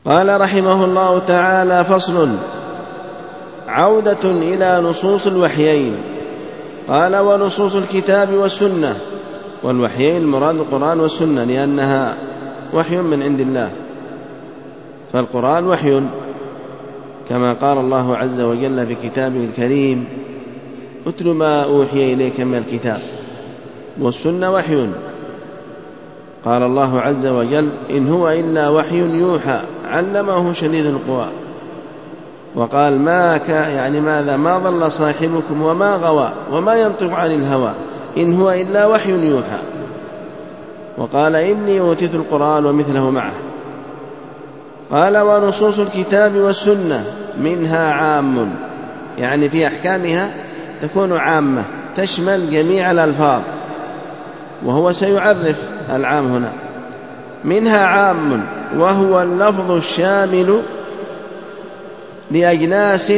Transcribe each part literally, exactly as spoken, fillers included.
قال رحمه الله تعالى: فصل. عودة إلى نصوص الوحيين. قال: ونصوص الكتاب والسنة. والوحيين المراد القرآن والسنة، لأنها وحي من عند الله، فالقرآن وحي كما قال الله عز وجل في كتابه الكريم: اتل ما أوحي إليك من الكتاب. والسنة وحي، قال الله عز وجل: إن هو إلا وحي يوحى علمه شديد القوى. وقال: ما ك يعني ماذا ما ضل صاحبكم وما غوى وما ينطق عن الهوى إن هو إلا وحي يوحى. وقال: إني أوتيت القرآن ومثله معه. قال: ونصوص الكتاب والسنة منها عام، يعني في أحكامها تكون عامة تشمل جميع الألفاظ، وهو سيعرف العام هنا. منها عام وهو اللفظ الشامل لأجناس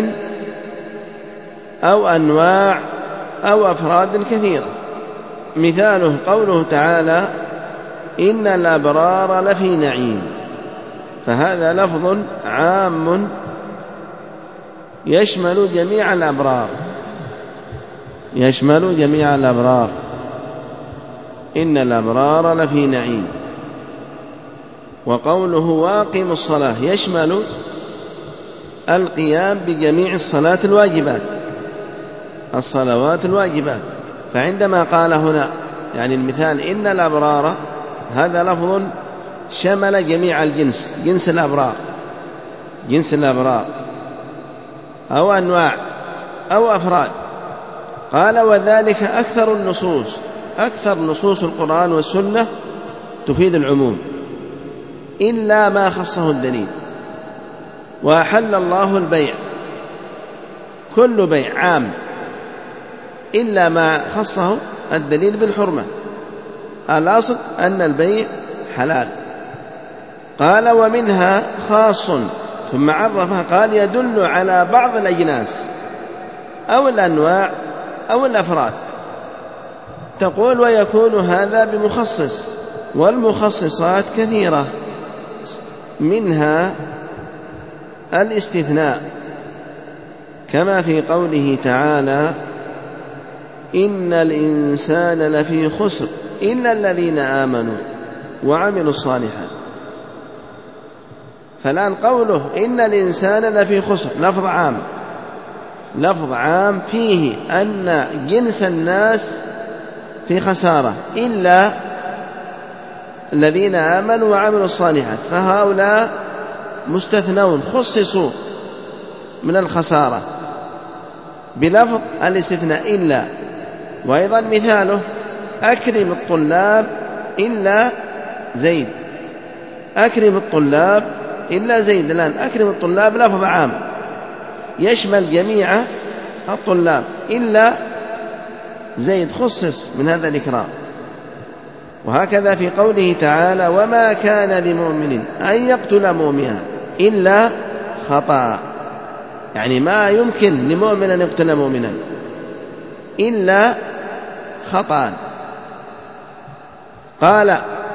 أو أنواع أو أفراد كثيرة. مثاله قوله تعالى: إن الأبرار لفي نعيم، فهذا لفظ عام يشمل جميع الأبرار، يشمل جميع الأبرار. إن الأبرار لفي نعيم. وقوله: واقم الصلاة يشمل القيام بجميع الصلاة الواجبات، الصلوات الواجبات. فعندما قال هنا يعني المثال إن الأبرار، هذا لفظ شمل جميع الجنس، جنس الأبرار، جنس الأبرار أو أنواع أو أفراد. قال: وذلك أكثر النصوص، أكثر نصوص القرآن والسنة تفيد العموم إلا ما خصه الدليل. وأحل الله البيع، كل بيع عام إلا ما خصه الدليل بالحرمة، الأصل أن البيع حلال. قال: ومنها خاص، ثم عرفها قال: يدل على بعض الأجناس أو الأنواع أو الأفراد. تقول: ويكون هذا بمخصص، والمخصصات كثيرة، منها الاستثناء، كما في قوله تعالى: إن الإنسان لفي خسر إلا الذين آمنوا وعملوا الصالحات. فالآن قوله إن الإنسان لفي خسر لفظ عام، لفظ عام فيه أن جنس الناس في خسارة إلا الذين آمنوا وعملوا الصالحات، فهؤلاء مستثنون خصصوا من الخسارة بلفظ الاستثناء إلا. وأيضا مثاله: أكرم الطلاب إلا زيد، أكرم الطلاب إلا زيد. الآن أكرم الطلاب لفظ عام يشمل جميع الطلاب إلا زيد، خصص من هذا الإكرام. وهكذا في قوله تعالى: وما كان لمؤمن أن يقتل مؤمنا إلا خطأ، يعني ما يمكن لمؤمن أن يقتل مؤمنا إلا خطأ. قال: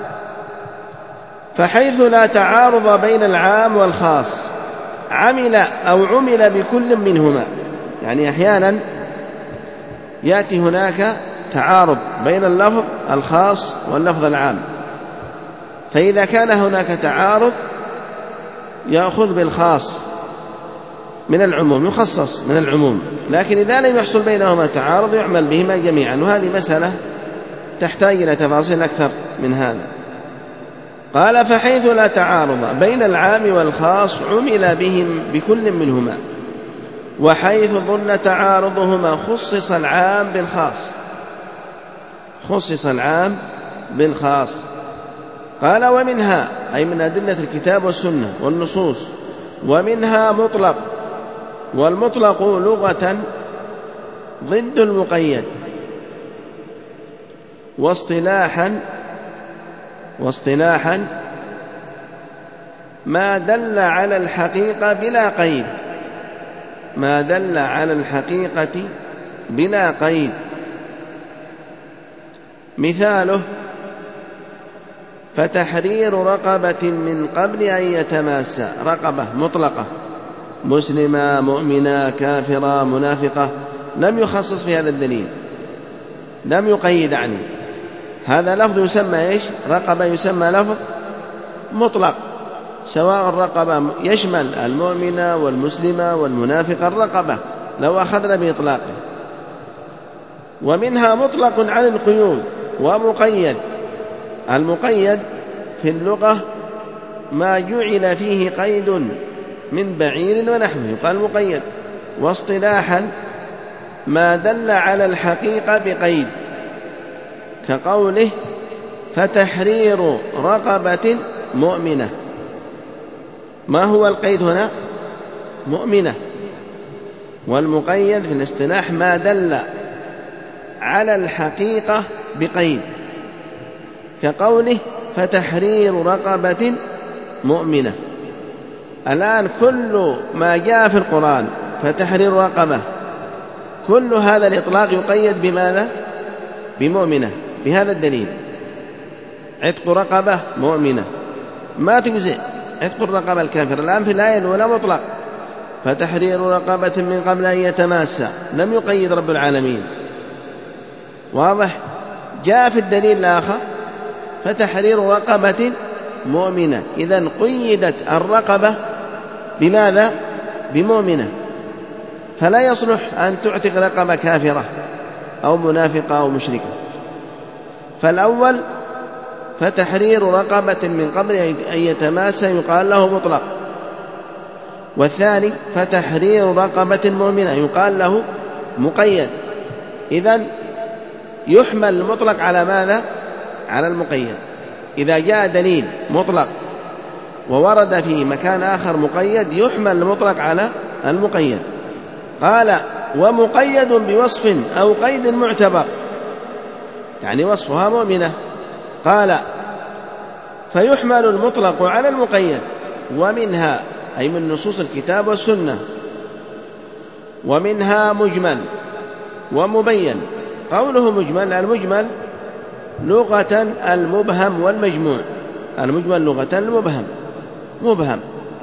فحيث لا تعارض بين العام والخاص عمل أو عمل بكل منهما. يعني أحيانا يأتي هناك تعارض بين اللفظ الخاص واللفظ العام، فإذا كان هناك تعارض يأخذ بالخاص من العموم، يخصص من العموم. لكن إذا لم يحصل بينهما تعارض يعمل بهما جميعا، وهذه مسألة تحتاج إلى تفاصيل أكثر من هذا. قال: فحيث لا تعارض بين العام والخاص عمل بهم بكل منهما، وحيث ظن تعارضهما خصص العام بالخاص، خصص العام بالخاص. قال: ومنها، أي من أدلة الكتاب والسنة والنصوص، ومنها مطلق، والمطلق لغة ضد المقيد، واصطلاحا واصطلاحا ما دل على الحقيقة بلا قيد، ما دل على الحقيقة بلا قيد. مثاله فتحرير رقبة من قبل أن يتماسا، رقبة مطلقة، مسلمة مؤمنة كافرة منافقة، لم يخصص في هذا الدليل، لم يقيد عني. هذا لفظ يسمى إيش؟ رقبة، يسمى لفظ مطلق، سواء الرقبة يشمل المؤمنة والمسلمة والمنافقة، الرقبة لو أخذنا بإطلاقه. ومنها مطلق عن القيود ومقيد. المقيد في اللغة ما جعل فيه قيد من بعير ونحوه يقال مقيد. واصطلاحا ما دل على الحقيقة بقيد، كقوله فتحرير رقبة مؤمنة. ما هو القيد هنا؟ مؤمنة. والمقيد في الاصطلاح ما دل على الحقيقة بقيد، كقوله فتحرير رقبة مؤمنة. الآن كل ما جاء في القرآن فتحرير رقبة، كل هذا الإطلاق يقيد بماذا؟ بمؤمنة، بهذا الدليل. عتق رقبة مؤمنة ما تجزئ عتق الرقبة الكافر. الآن في الآية الأولى مطلق، فتحرير رقبة من قبل أن يتماسا، لم يقيد رب العالمين، واضح؟ جاء في الدليل الآخر فتحرير رقبة مؤمنة، إذن قيدت الرقبة بماذا؟ بمؤمنة. فلا يصلح أن تعتق رقبة كافرة أو منافقة أو مشركة. فالأول فتحرير رقبة من قبل أن يتماسا يقال له مطلق، والثاني فتحرير رقبة مؤمنة يقال له مقيد. إذن يحمل المطلق على ماذا؟ على المقيد. إذا جاء دليل مطلق وورد في مكان آخر مقيد يحمل المطلق على المقيد. قال ومقيد بوصف أو قيد معتبر، يعني وصفها مؤمنة. قال فيحمل المطلق على المقيد، ومنها أي من نصوص الكتاب والسنة، ومنها مجمل ومبين. قوله مجمل، المجمل لغة المبهم والمجموع. المجمل لغة المبهم، مبهم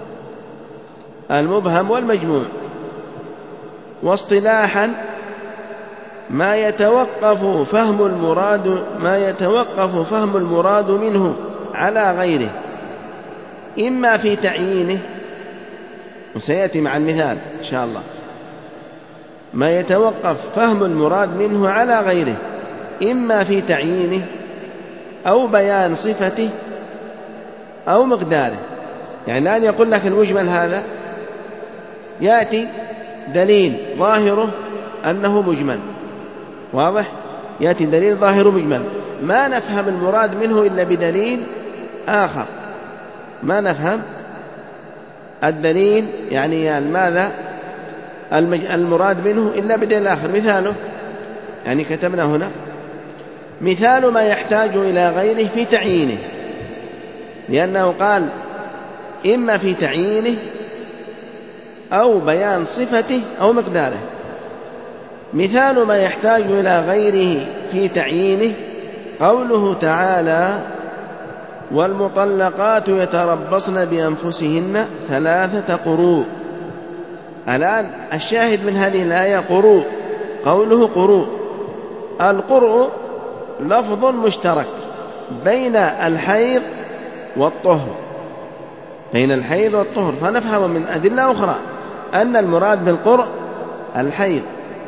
المبهم والمجموع. واصطلاحا ما يتوقف فهم المراد ما يتوقف فهم المراد منه على غيره، إما في تعيينه، وسيأتي مع المثال إن شاء الله، ما يتوقف فهم المراد منه على غيره إما في تعيينه أو بيان صفته أو مقداره. يعني الآن يقول لك المجمل هذا يأتي دليل ظاهره أنه مجمل، واضح؟ يأتي دليل ظاهره مجمل، ما نفهم المراد منه إلا بدليل آخر، ما نفهم الدليل يعني ماذا المراد منه إلا بدليل آخر. مثاله يعني كتبنا هنا مثال ما يحتاج إلى غيره في تعيينه، لأنه قال إما في تعيينه أو بيان صفته أو مقداره. مثال ما يحتاج إلى غيره في تعيينه قوله تعالى والمطلقات يتربصن بأنفسهن ثلاثة قروء. الآن الشاهد من هذه الآية قروء، قوله قروء. القرء لفظ مشترك بين الحيض والطهر، بين الحيض والطهر. فنفهم من أدلة أخرى أن المراد بالقرء الحيض،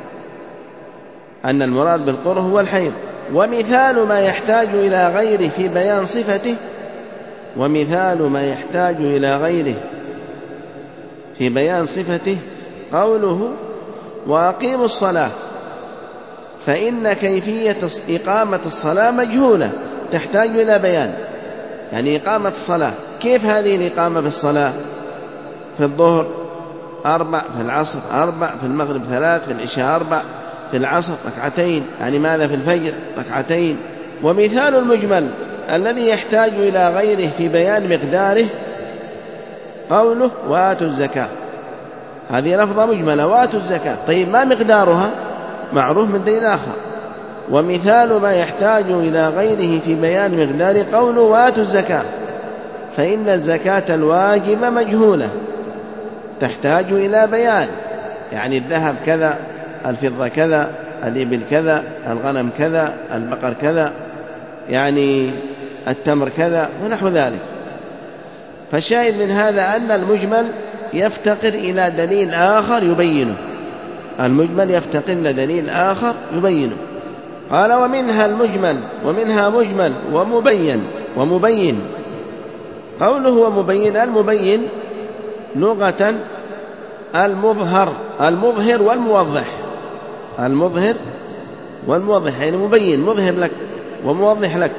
أن المراد بالقرء هو الحيض. ومثال ما يحتاج إلى غيره في بيان صفته، ومثال ما يحتاج إلى غيره في بيان صفته قوله وأقيموا الصلاة فإن كيفية إقامة الصلاة مجهولة تحتاج إلى بيان. يعني إقامة الصلاة، كيف هذه الإقامة في الصلاة؟ في الظهر أربع، في العصر أربع، في المغرب ثلاث، في العشاء أربع، في العصر ركعتين، يعني ماذا في الفجر ركعتين. ومثال المجمل الذي يحتاج إلى غيره في بيان مقداره قوله وآتوا الزكاة، هذه لفظة مجملة وآتوا الزكاة. طيب ما مقدارها؟ معروف من دليل آخر. ومثال ما يحتاج إلى غيره في بيان مقدار قوله وآتوا الزكاة، فإن الزكاة الواجبة مجهولة تحتاج إلى بيان، يعني الذهب كذا، الفضة كذا، الإبل كذا، الغنم كذا، البقر كذا، يعني التمر كذا ونحو ذلك. فالشاهد من هذا أن المجمل يفتقر إلى دليل آخر يبينه، المجمل يفتقر إلى دليل آخر يبينه. قال ومنها المجمل ومنها مجمل ومبين ومبين. قوله ومبين، المبين لغة المظهر المظهر والموضح، المظهر والموضح، يعني مبين مظهر لك وموضح لك،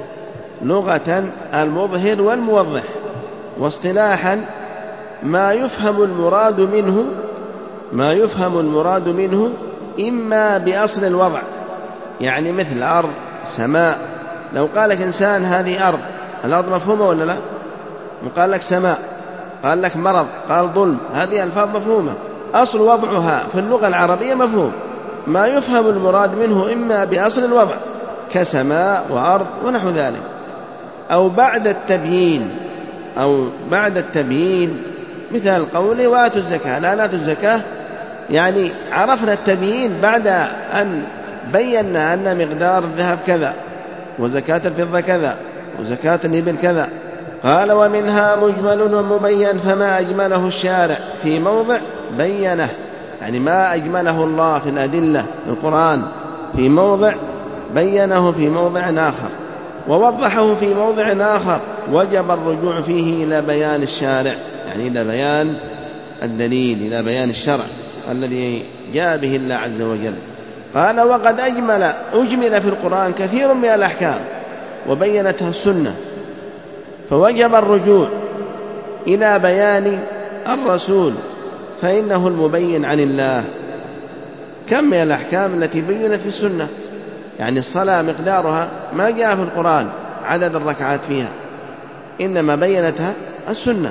لغة المظهر والموضح. واصطلاحا ما يفهم المراد منه ما يفهم المراد منه إما بأصل الوضع، يعني مثل أرض، سماء. لو قال لك إنسان هذه أرض، الأرض مفهومة ولا لا؟ وقال لك سماء، قال لك مرض، قال ظلم، هذه ألفاظ مفهومة، أصل وضعها في اللغة العربية مفهوم. ما يفهم المراد منه إما بأصل الوضع كسماء وأرض ونحو ذلك، أو بعد التبيين أو بعد التبيين مثال قوله وآتوا الزكاة. لا ناتوا الزكاة يعني عرفنا التبيين بعد أن بينا أن مقدار الذهب كذا، وزكاة الفضة كذا، وزكاة الإبل كذا. قال ومنها مجمل ومبين، فما أجمله الشارع في موضع بينه، يعني ما أجمله الله في الأدلة القرآن في موضع بينه في موضع آخر، ووضحه في موضع آخر، وجب الرجوع فيه إلى بيان الشارع، يعني إلى بيان الدليل، إلى بيان الشرع الذي جاء به الله عز وجل. قال وقد أجمل أجمل في القرآن كثير من الأحكام وبينتها السنة، فوجب الرجوع إلى بيان الرسول فإنه المبين عن الله. كم من الأحكام التي بينت في السنة، يعني الصلاة مقدارها ما جاء في القرآن عدد الركعات فيها، إنما بينتها السنة.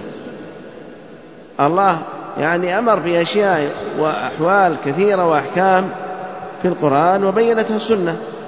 الله يعني أمر بأشياء وأحوال كثيرة وأحكام في القرآن وبينتها السنة،